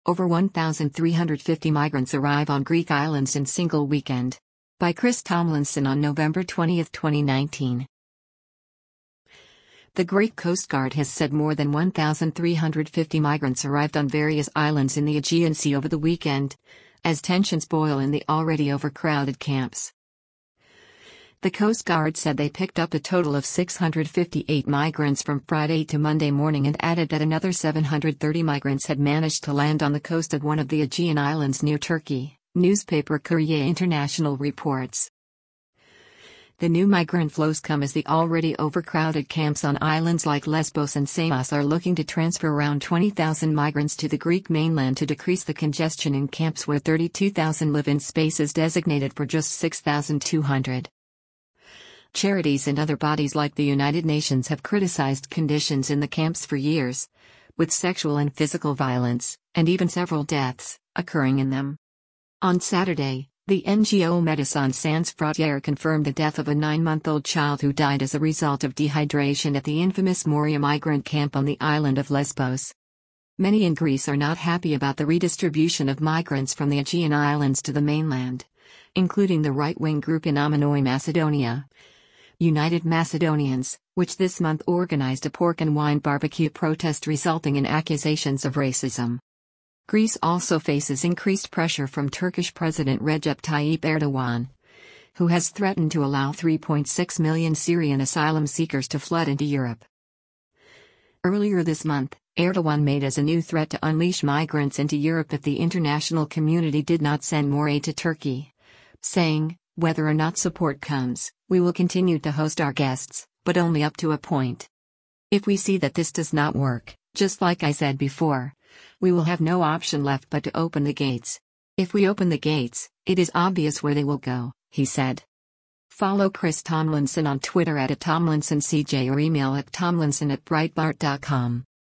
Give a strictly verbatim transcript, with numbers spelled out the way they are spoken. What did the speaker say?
Over one thousand three hundred fifty migrants arrive on Greek islands in single weekend. By Chris Tomlinson on November twentieth, twenty nineteen. The Greek Coast Guard has said more than one thousand three hundred fifty migrants arrived on various islands in the Aegean Sea over the weekend, as tensions boil in the already overcrowded camps. The Coast Guard said they picked up a total of six hundred fifty-eight migrants from Friday to Monday morning and added that another seven hundred thirty migrants had managed to land on the coast of one of the Aegean islands near Turkey, newspaper Courier International reports. The new migrant flows come as the already overcrowded camps on islands like Lesbos and Samos are looking to transfer around twenty thousand migrants to the Greek mainland to decrease the congestion in camps where thirty-two thousand live in spaces designated for just six thousand two hundred. Charities and other bodies like the United Nations have criticized conditions in the camps for years, with sexual and physical violence, and even several deaths, occurring in them. On Saturday, the N G O Médecins Sans Frontières confirmed the death of a nine-month-old child who died as a result of dehydration at the infamous Moria migrant camp on the island of Lesbos. Many in Greece are not happy about the redistribution of migrants from the Aegean Islands to the mainland, including the right-wing group in Amanoi, Macedonia, United Macedonians, which this month organized a pork and wine barbecue protest resulting in accusations of racism. Greece also faces increased pressure from Turkish President Recep Tayyip Erdogan, who has threatened to allow three point six million Syrian asylum seekers to flood into Europe. Earlier this month, Erdogan made as a new threat to unleash migrants into Europe if the international community did not send more aid to Turkey, saying, "Whether or not support comes, we will continue to host our guests, but only up to a point. If we see that this does not work, just like I said before, we will have no option left but to open the gates. If we open the gates, it is obvious where they will go," he said. Follow Chris Tomlinson on Twitter at Tomlinson C J or email at tomlinson at breitbart dot com.